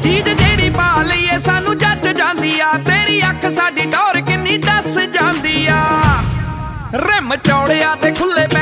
चीज जेड़ी पा लईए सानू जच जांदी आ, तेरी अख साडी टौर किन्नी दस जांदी आ। रिम चौड़िया ते खुले